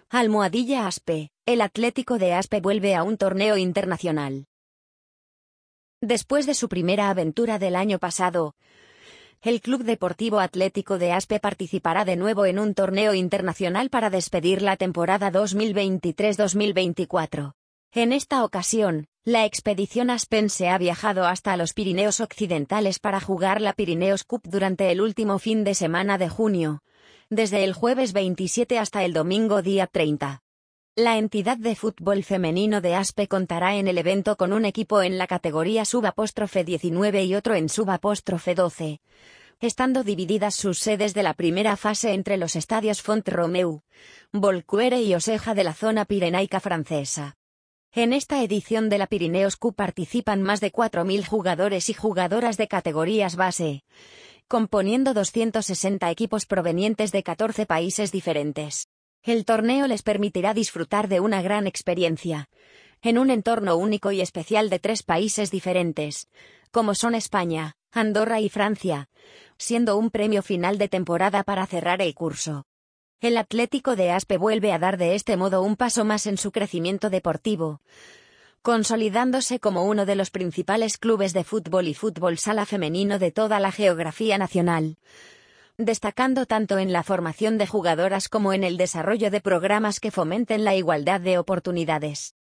Almohadilla Aspe, el Atlético de Aspe vuelve a un torneo internacional. Después de su primera aventura del año pasado, el Club Deportivo Atlético de Aspe participará de nuevo en un torneo internacional para despedir la temporada 2023-2024. En esta ocasión, la expedición aspense ha viajado hasta los Pirineos Occidentales para jugar la Pirineos Cup durante el último fin de semana de junio, desde el jueves 27 hasta el domingo día 30. La entidad de fútbol femenino de Aspe contará en el evento con un equipo en la categoría sub-19 y otro en sub-12, estando divididas sus sedes de la primera fase entre los estadios Font-Romeu, Volquere y Oseja de la zona pirenaica francesa. En esta edición de la Pirineos Cup participan más de 4.000 jugadores y jugadoras de categorías base, componiendo 260 equipos provenientes de 14 países diferentes. El torneo les permitirá disfrutar de una gran experiencia, en un entorno único y especial de 3 países diferentes, como son España, Andorra y Francia, siendo un premio final de temporada para cerrar el curso. El Atlético de Aspe vuelve a dar de este modo un paso más en su crecimiento deportivo, consolidándose como uno de los principales clubes de fútbol y fútbol sala femenino de toda la geografía nacional, destacando tanto en la formación de jugadoras como en el desarrollo de programas que fomenten la igualdad de oportunidades.